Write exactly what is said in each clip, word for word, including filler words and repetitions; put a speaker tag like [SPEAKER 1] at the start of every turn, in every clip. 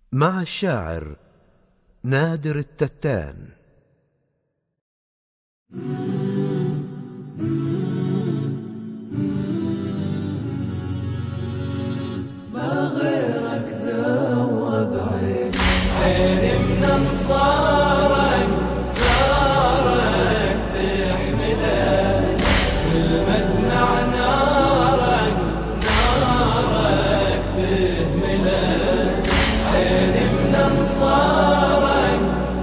[SPEAKER 1] مع الشاعر نادر التتان.
[SPEAKER 2] ما غيرك ذوب عيني، عيني من انصارك ثارك تحمله، والمدمع نارك نارك تهمله، عيني من انصارك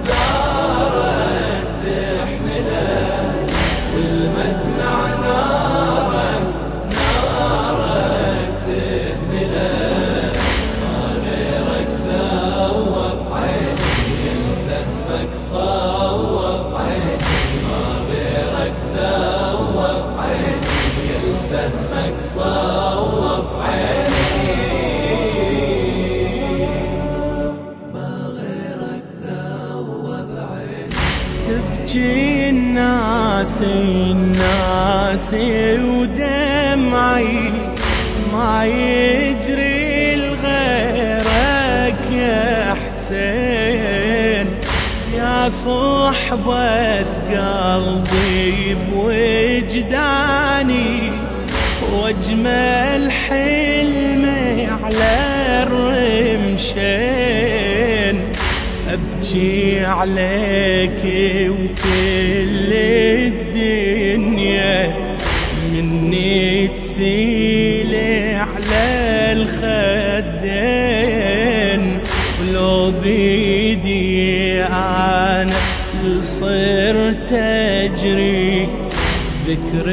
[SPEAKER 2] ثارك تحمله، والمدمع نارك نارك تهمله. ما غيرك ذوب عيني، سهمك صوب عيني، ما غيرك ذوب عيني، سهمك صوب عيني، ما غيرك ذوب عيني. تبكي الناس الناس ودمعي ما يجري لغيرك يا حسين، يا صحبة قلبي بوجداني، واجمل حلمي على الرمشين، ابكي عليك وكل الدنيا مني تسيل على الخدين، ولو بيدي انا صرت اجري ذكر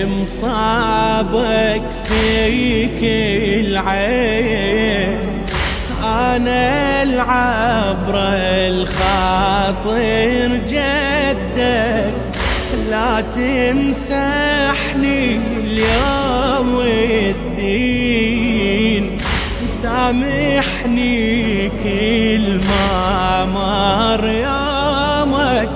[SPEAKER 2] مصابك فيك العين، انا العبرة الخاطر جدك، لا تمسحني اليوم الدين، وسامحني كل ما مر يومك،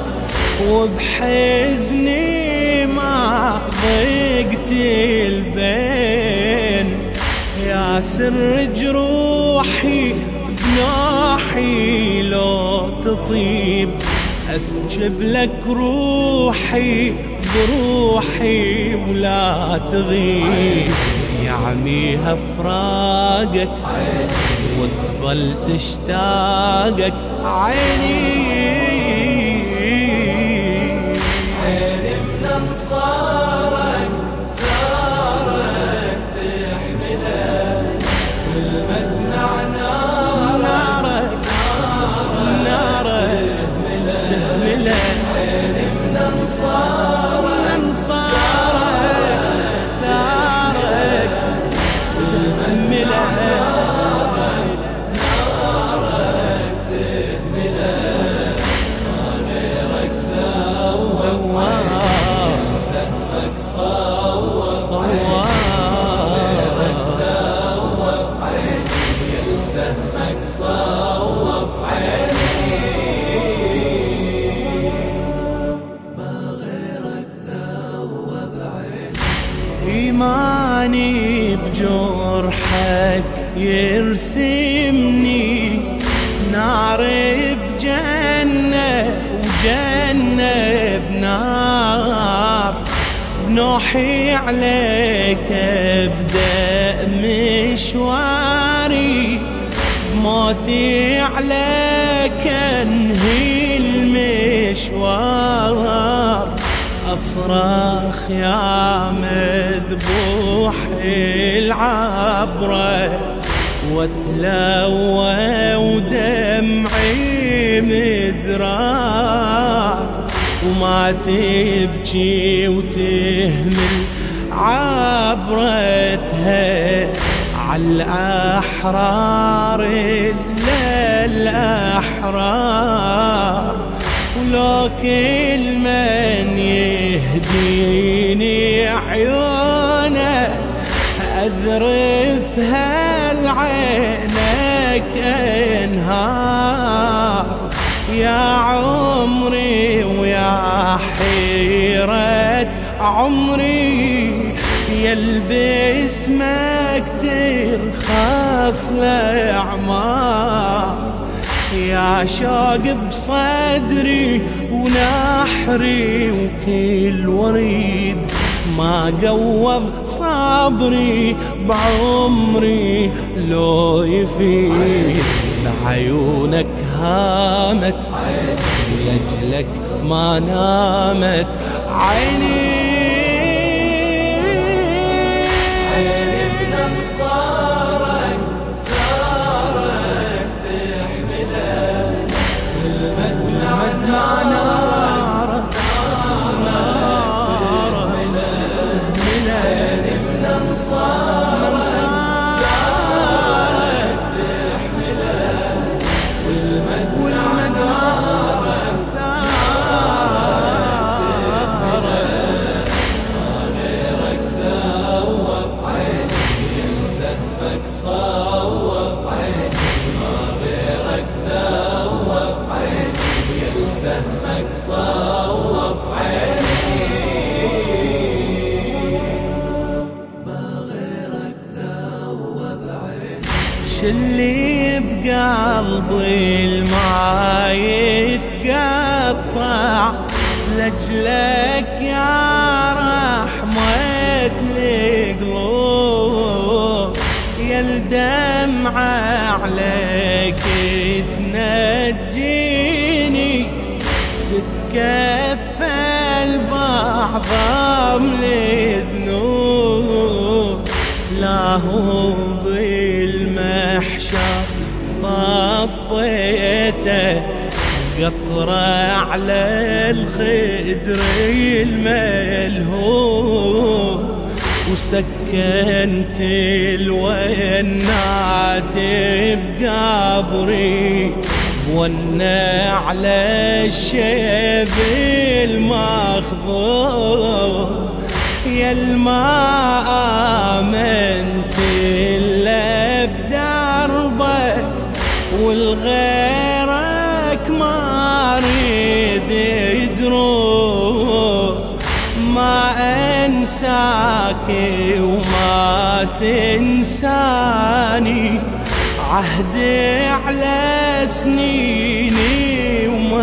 [SPEAKER 2] وبحزني ما ضقت البين، يا سر جروحي بنوحي لو تطيب، أسجب لك روحي بروحي ولا تغيب، يعميها فراقك وتظل تشتاقك عيني، عيني من انصارك ثارك تحمله، والمدمع نارك نارك تهمله، عيني من انصارك ثارك تهمله، نارك تهمله. ما غيرك ذوب عيني، سهمك صوب غيرك ذوب عيني، سهمك صوب عيني، ما غيرك ذوب عيني. إيماني بجرحك يرسمني نار بجنة وجنة بنار، بنوحي عليك ابدأ مشواري، بموتي عليك انهي المشوار، أصرخ يا مذبوح العبرة، واتلوى ودمعي مدرار، وما تبكي وتهمل عبرتها عالأحرار إلا الأحرار، ولو كل من يهديني عيونه أذرفها لعينك انهار، يا عمري ويا حيرة عمري، يلبس اسمك ترخص لأعمار، يا شوق بصدري ونحري وكل وريد ما قوض صبري بعمري لو يفيد. بعيونك هامت ولأجلك ما نامت عيني، عيني من انصارك ثارك تحمله المدمع نارك نارك تحمله. عيني من انصارك ثارك تحمله والمدمع نارك ثارك ما غيرك ذوب عيني سهمك صوب عيني ما غيرك ذوب عيني سهمك صوب عيني ما غيرك ذوب عيني. شلي بقلبي الماء يتقطع لأجلك يا رحمة القلوب، يا الدمعة عليك تنجيني تتكفل بعظم الذنوب. لا هو بالمحشر طفيته قطرة على الخدر الملهوب، وسكنت الونات بقبري وانا على الشيب المخضوب. يا الماء آمنت إلا بدربك والغيرك ما أريد يدروب. ما أنساك وما تنساني عهدي على سنيني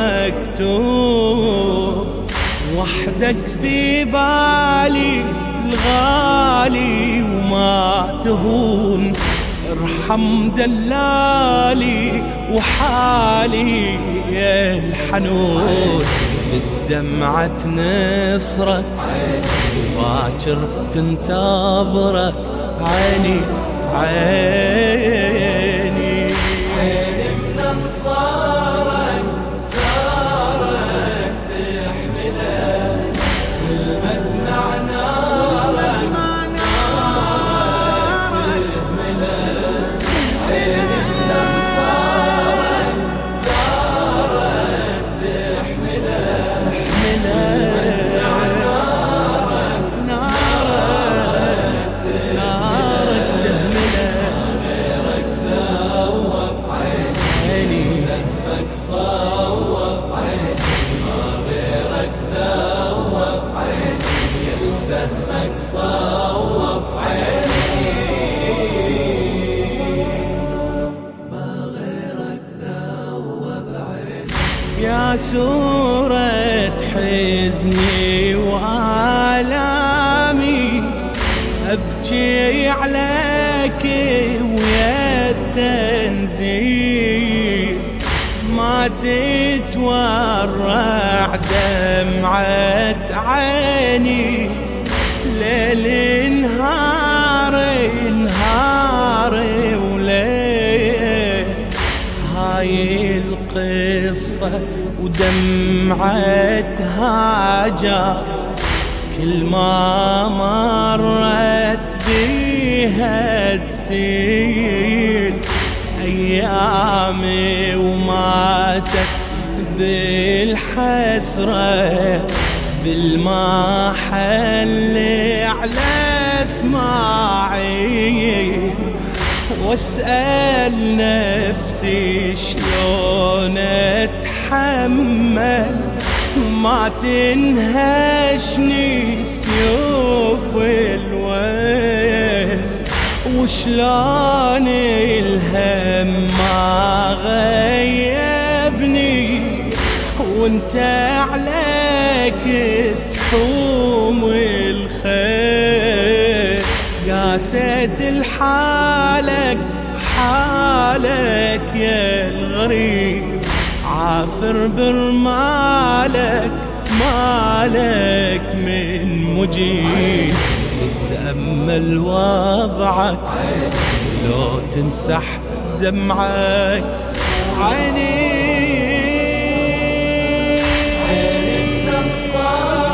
[SPEAKER 2] ومكتوب. وحدك في بالي الغالي وما تهون، ارحم دلالي وحالي يا الحنون. بالدمعة نصرك وباكر تنتظرك عيني عيني. عيني من انصارك ثارك تحمله المدمع نارك نارك تحمله. عيني من انصارك ثارك تحمله المدمع نارك نارك تحمله. غيرك ذوب عيني سهمك صوب عيني ما غيرك ذوب عيني سهمك صوب عيني ما غيرك ذوب عيني. يا سورة حزني وآلامي أبكي عليك ويا التنزيل، ما تتورع دمعة عيني ليل نهار نهار وليل. هاي القصة ودمعة هاجر كل ما مرت بيها تسيل أيامي وماتت بالحسرة بالمحل على اسماعيل. واسأل نفسي شلون اتحمل ما تنهشني سيوف الويل، وشلون الهم ما غير وانت عليك تحوم الخير، قاسيت الحالك حالك يا الغريب، عافر برمالك مالك من مجيب. تتأمل وضعك لو تمسح دمعك، عيني عين النصارى